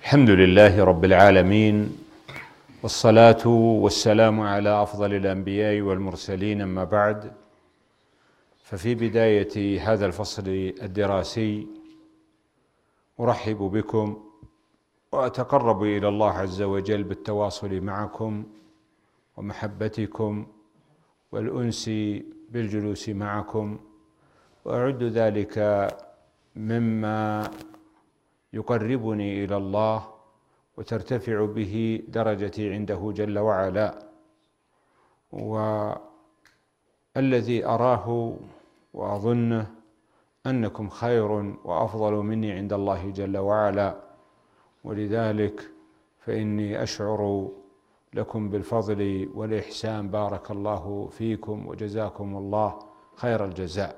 الحمد لله رب العالمين، والصلاة والسلام على أفضل الأنبياء والمرسلين، أما بعد. ففي بداية هذا الفصل الدراسي أرحب بكم وأتقرب إلى الله عز وجل بالتواصل معكم ومحبتكم والأنس بالجلوس معكم، وأعد ذلك مما يقربني إلى الله وترتفع به درجتي عنده جل وعلا. والذي أراه وأظنه أنكم خير وأفضل مني عند الله جل وعلا، ولذلك فإني أشعر لكم بالفضل والإحسان. بارك الله فيكم وجزاكم الله خير الجزاء.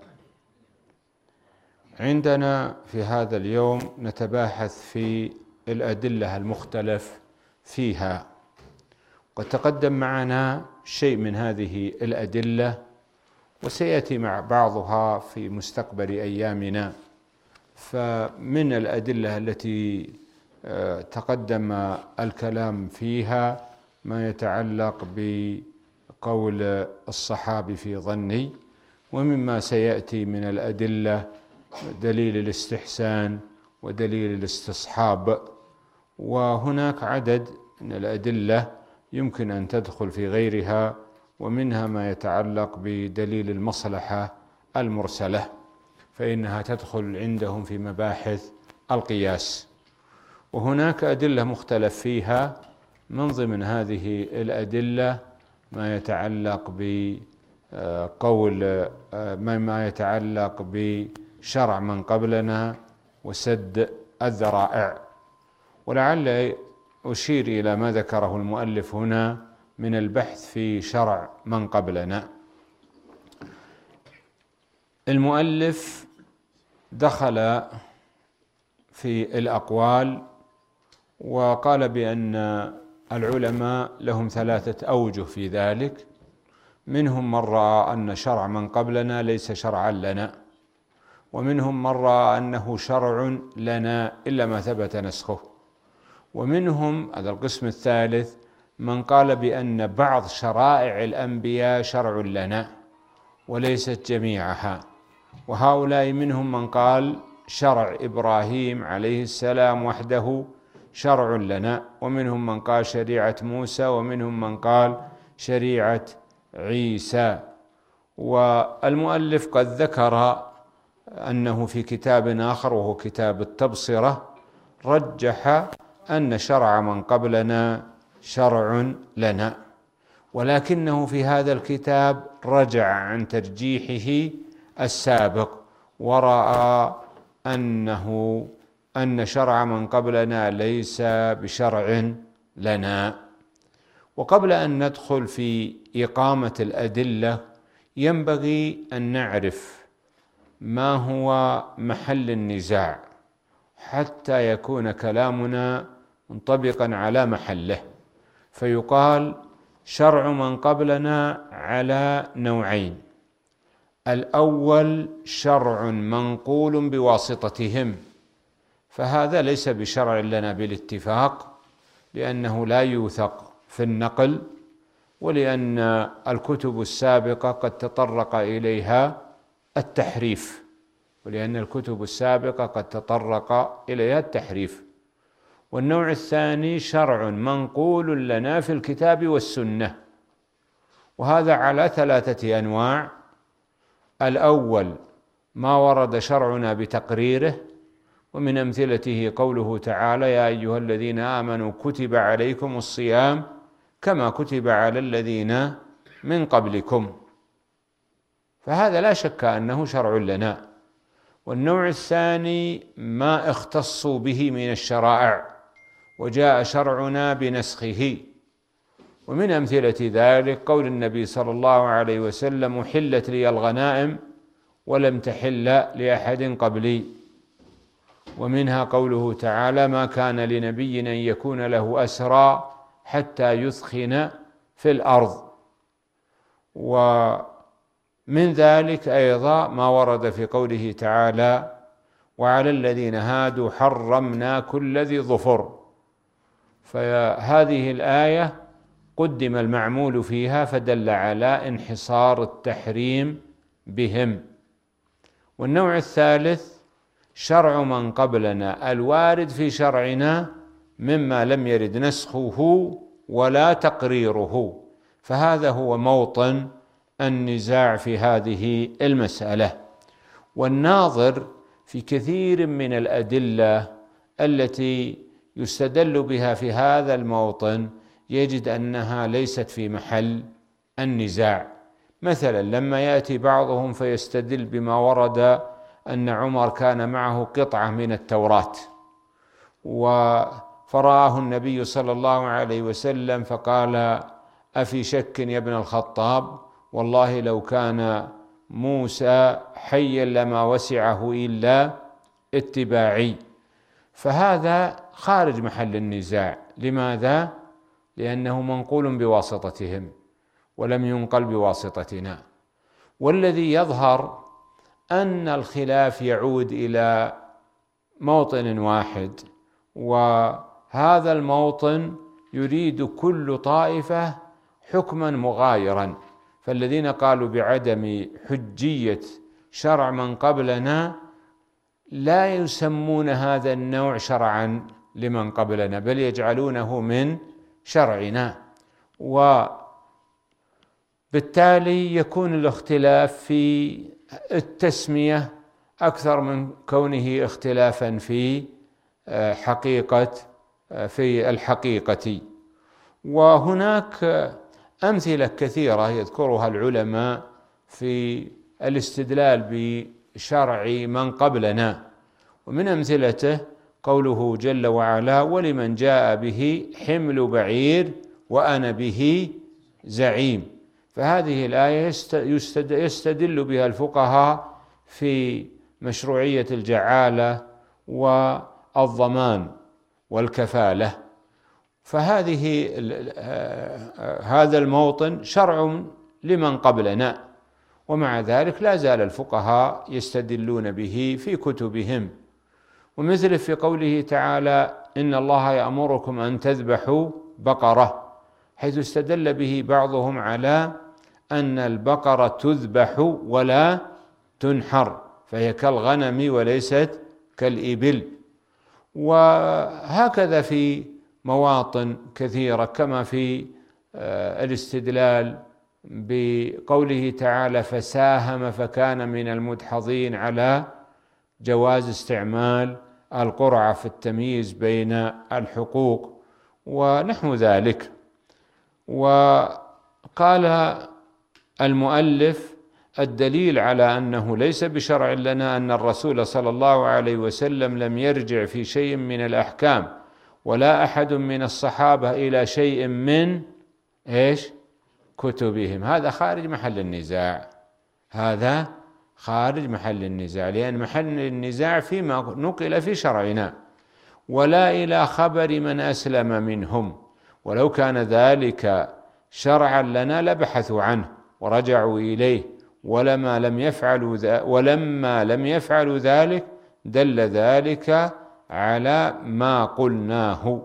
عندنا في هذا اليوم نتباحث في الأدلة المختلف فيها، قد تقدم معنا شيء من هذه الأدلة وسيأتي مع بعضها في مستقبل أيامنا. فمن الأدلة التي تقدم الكلام فيها ما يتعلق بقول الصحابي في ظني، ومما سيأتي من الأدلة دليل الاستحسان ودليل الاستصحاب، وهناك عدد من الأدلة يمكن أن تدخل في غيرها، ومنها ما يتعلق بدليل المصلحة المرسلة، فإنها تدخل عندهم في مباحث القياس. وهناك أدلة مختلف فيها، من ضمن هذه الأدلة ما يتعلق ما يتعلق بشرع من قبلنا وسد الذرائع. ولعل أشير إلى ما ذكره المؤلف هنا من البحث في شرع من قبلنا. المؤلف دخل في الأقوال وقال بأن العلماء لهم 3 أوجه في ذلك. منهم من رأى أن شرع من قبلنا ليس شرعا لنا، ومنهم من رأى أنه شرع لنا إلا ما ثبت نسخه، ومنهم هذا القسم الثالث من قال بأن بعض شرائع الأنبياء شرع لنا وليست جميعها. وهؤلاء منهم من قال شرع إبراهيم عليه السلام وحده شرع لنا، ومنهم من قال شريعة موسى، ومنهم من قال شريعة عيسى. والمؤلف قد ذكر أنه في كتاب آخر وهو كتاب التبصرة رجح أن شرع من قبلنا شرع لنا، ولكنه في هذا الكتاب رجع عن ترجيحه السابق ورأى أن شرع من قبلنا ليس بشرع لنا. وقبل أن ندخل في إقامة الأدلة ينبغي أن نعرف ما هو محل النزاع حتى يكون كلامنا منطبقا على محله. فيقال شرع من قبلنا على نوعين: الأول شرع منقول بواسطتهم، فهذا ليس بشرع لنا بالاتفاق، لأنه لا يوثق في النقل، ولأن الكتب السابقة قد تطرق إليها التحريف. والنوع الثاني شرع منقول لنا في الكتاب والسنة، وهذا على 3 أنواع: الأول ما ورد شرعنا بتقريره، ومن أمثلته قوله تعالى: يا أيها الذين آمنوا كتب عليكم الصيام كما كتب على الذين من قبلكم، فهذا لا شك أنه شرع لنا. والنوع الثاني ما اختصوا به من الشرائع وجاء شرعنا بنسخه، ومن أمثلة ذلك قول النبي صلى الله عليه وسلم: أحلت لي الغنائم ولم تحل لأحد قبلي. ومنها قوله تعالى: ما كان لنبي أن يكون له أسرى حتى يثخن في الأرض. ومن ذلك أيضا ما ورد في قوله تعالى: وعلى الذين هادوا حرمنا كل ذي ظفر فهذه الآية قدم المعمول فيها فدل على انحصار التحريم بهم. والنوع الثالث شرع من قبلنا الوارد في شرعنا مما لم يرد نسخه ولا تقريره، فهذا هو موطن النزاع في هذه المسألة. والناظر في كثير من الأدلة التي يستدل بها في هذا الموطن يجد أنها ليست في محل النزاع. مثلا لما يأتي بعضهم فيستدل بما ورد أن عمر كان معه قطعة من التوراة فرآه النبي صلى الله عليه وسلم فقال: أفي شك يا ابن الخطاب؟ والله لو كان موسى حيا لما وسعه إلا اتباعي. فهذا خارج محل النزاع. لماذا؟ لأنه منقول بواسطتهم ولم ينقل بواسطتنا. والذي يظهر أن الخلاف يعود إلى موطن واحد، وهذا الموطن يريد كل طائفة حكما مغايرا. فالذين قالوا بعدم حجية شرع من قبلنا لا يسمون هذا النوع شرعا لمن قبلنا، بل يجعلونه من شرعنا، وبالتالي يكون الاختلاف في التسمية أكثر من كونه اختلافا في الحقيقة. وهناك أمثلة كثيرة يذكرها العلماء في الاستدلال بشرع من قبلنا، ومن أمثلته قوله جل وعلا: ولمن جاء به حمل بعير وأنا به زعيم. فهذه الآية يستدل بها الفقهاء في مشروعية الجعالة والضمان والكفالة. فهذه هذا الموطن شرع لمن قبلنا، ومع ذلك لا زال الفقهاء يستدلون به في كتبهم. ومثل في قوله تعالى: إن الله يأمركم أن تذبحوا بقرة، حيث استدل به بعضهم على أن البقرة تذبح ولا تنحر، فهي كالغنم وليست كالإبل. وهكذا في مواطن كثيرة، كما في الاستدلال بقوله تعالى: فساهم فكان من المدحضين، على جواز استعمال القرعة في التمييز بين الحقوق ونحو ذلك. وقال المؤلف: الدليل على أنه ليس بشرع لنا أن الرسول صلى الله عليه وسلم لم يرجع في شيء من الأحكام، ولا أحد من الصحابة إلى شيء من كتبهم. هذا خارج محل النزاع، هذا خارج محل النزاع، لأن محل النزاع فيما نقل في شرعنا، ولا إلى خبر من أسلم منهم. ولو كان ذلك شرعا لنا لبحثوا عنه ورجعوا إليه، ولما لم يفعلوا ذلك دل ذلك على ما قلناه.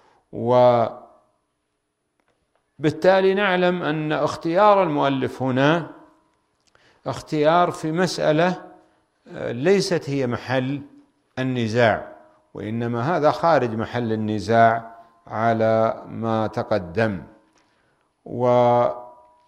وبالتالي نعلم أن اختيار المؤلف هنا اختيار في مسألة ليست هي محل النزاع، وإنما هذا خارج محل النزاع على ما تقدم. وإذا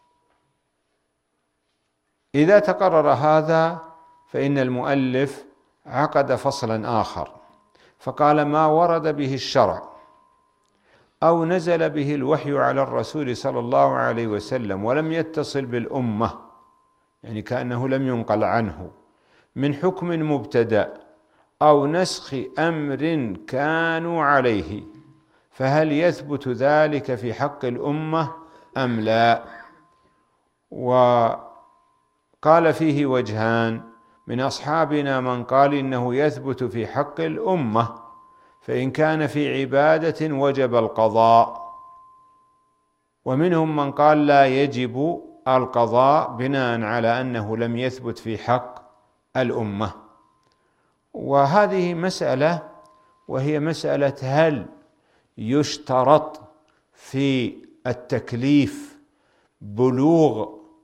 تقرر هذا فإن المؤلف عقد فصلا آخر فقال: ما ورد به الشرع أو نزل به الوحي على الرسول صلى الله عليه وسلم ولم يتصل بالأمة، يعني كأنه لم ينقل عنه، من حكم مبتدأ أو نسخ أمر كانوا عليه، فهل يثبت ذلك في حق الأمة أم لا؟ وقال فيه وجهان: من أصحابنا من قال إنه يثبت في حق الأمة، فإن كان في عبادة وجب القضاء، ومنهم من قال لا يجب القضاء بناء على أنه لم يثبت في حق الأمة. وهذه مسألة، وهي مسألة هل يشترط في التكليف بلوغ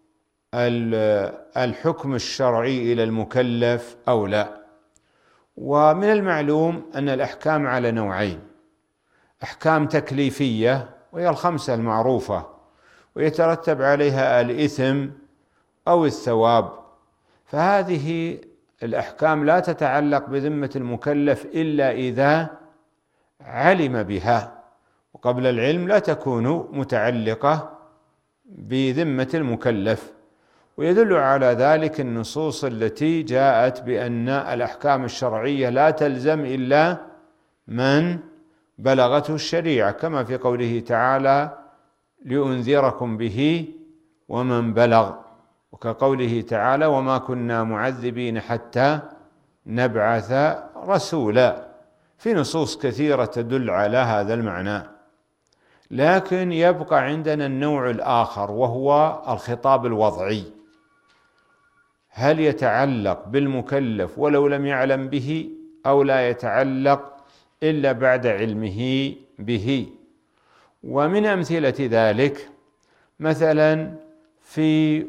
الحكم الشرعي إلى المكلف أو لا؟ ومن المعلوم أن الأحكام على نوعين: أحكام تكليفية وهي الخمسة المعروفة ويترتب عليها الإثم أو الثواب، فهذه الأحكام لا تتعلق بذمة المكلف إلا إذا علم بها، وقبل العلم لا تكون متعلقة بذمة المكلف. ويدل على ذلك النصوص التي جاءت بأن الأحكام الشرعية لا تلزم إلا من بلغته الشريعة، كما في قوله تعالى: لأنذركم به ومن بلغ، وكقوله تعالى: وما كنا معذبين حتى نبعث رسولا. في نصوص كثيرة تدل على هذا المعنى. لكن يبقى عندنا النوع الآخر وهو الخطاب الوضعي، هل يتعلق بالمكلف ولو لم يعلم به أو لا يتعلق إلا بعد علمه به؟ ومن أمثلة ذلك مثلا في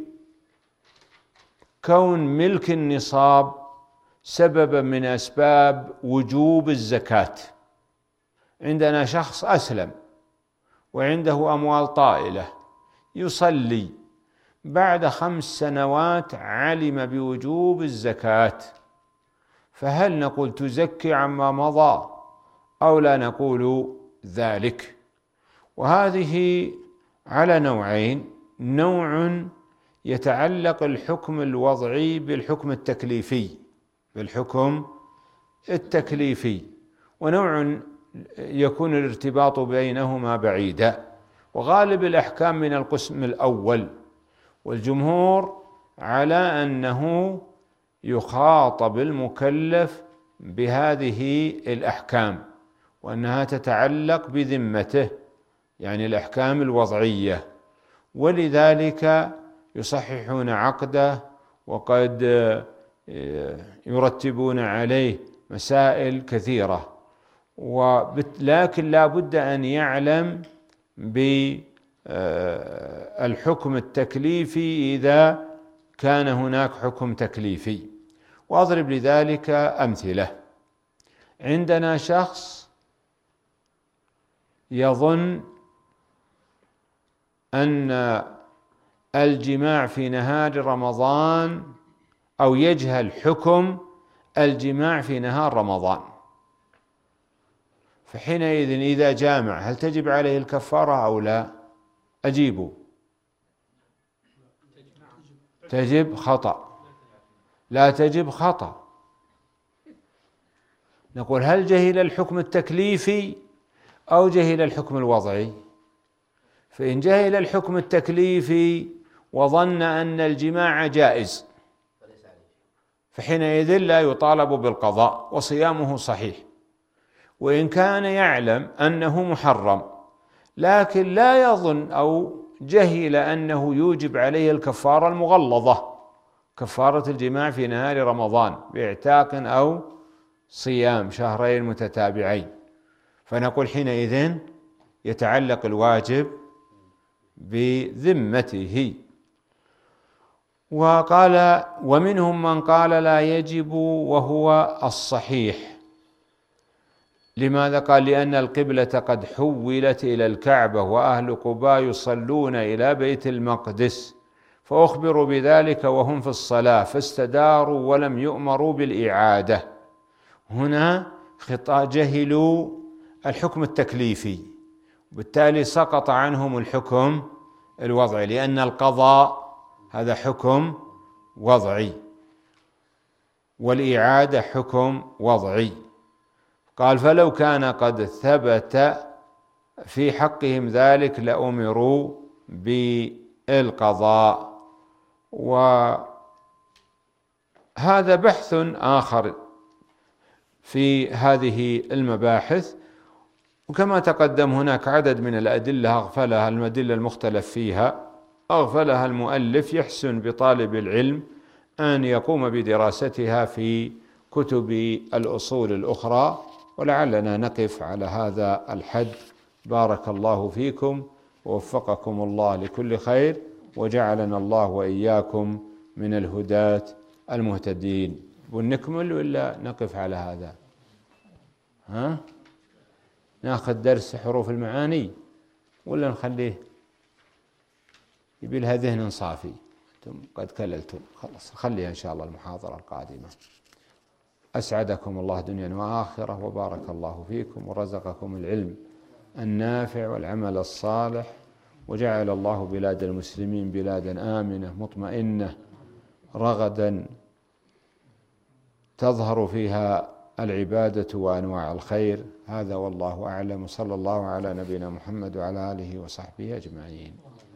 كون ملك النصاب سببا من أسباب وجوب الزكاة. عندنا شخص أسلم وعنده أموال طائلة يصلي، بعد 5 سنوات علم بوجوب الزكاة، فهل نقول تزكي عما مضى أو لا نقول ذلك؟ وهذه على نوعين: نوع يتعلق الحكم الوضعي بالحكم التكليفي، ونوع يكون الارتباط بينهما بعيدا. وغالب الأحكام من القسم الأول، والجمهور على أنه يخاطب المكلف بهذه الأحكام وأنها تتعلق بذمته، يعني الأحكام الوضعية، ولذلك يصححون عقده وقد يرتبون عليه مسائل كثيرة، لكن لا بد أن يعلم بالحكم التكليفي إذا كان هناك حكم تكليفي. وأضرب لذلك أمثلة. عندنا شخص يظن أن الجماع في نهار رمضان، أو يجهل حكم الجماع في نهار رمضان، فحينئذ إذا جامع هل تجب عليه الكفارة أو لا؟ أجيبوا. تجب خطأ، لا تجب خطأ. نقول هل جهل الحكم التكليفي أو جهل الحكم الوضعي؟ فإن جهل الحكم التكليفي وظن أن الجماع جائز فحينئذ لا يطالب بالقضاء وصيامه صحيح. وإن كان يعلم أنه محرم لكن لا يظن أو جهل أنه يوجب عليه الكفارة المغلظة، كفارة الجماع في نهار رمضان باعتاق أو صيام 2 متتابعين، فنقول حينئذ يتعلق الواجب بذمته. وقال: ومنهم من قال لا يجب، وهو الصحيح. لماذا؟ قال: لأن القبلة قد حولت إلى الكعبة وأهل قباء يصلون إلى بيت المقدس، فأخبروا بذلك وهم في الصلاة فاستداروا ولم يؤمروا بالإعادة. هنا جهلوا الحكم التكليفي، وبالتالي سقط عنهم الحكم الوضعي، لأن القضاء هذا حكم وضعي والإعادة حكم وضعي. قال: فلو كان قد ثبت في حقهم ذلك لأمروا بالقضاء. وهذا بحث آخر في هذه المباحث. وكما تقدم هناك عدد من الأدلة أغفلها، الأدلة المختلف فيها أغفلها المؤلف. يحسن بطالب العلم أن يقوم بدراستها في كتب الأصول الأخرى ولعلنا نقف على هذا الحد. بارك الله فيكم ووفقكم الله لكل خير، وجعلنا الله وإياكم من الهداة المهتدين. ونكمل ولا نقف على هذا؟ ناخذ درس حروف المعاني ولا نخليه؟ يبي لها ذهن صافي، أنتم قد كللتم، خلاص خليها إن شاء الله المحاضرة القادمة. أسعدكم الله دنيا وآخرة، وبارك الله فيكم ورزقكم العلم النافع والعمل الصالح، وجعل الله بلاد المسلمين بلادا آمنة مطمئنة رغدا تظهر فيها العبادة وأنواع الخير. هذا والله أعلم، صلى الله على نبينا محمد وعلى آله وصحبه أجمعين.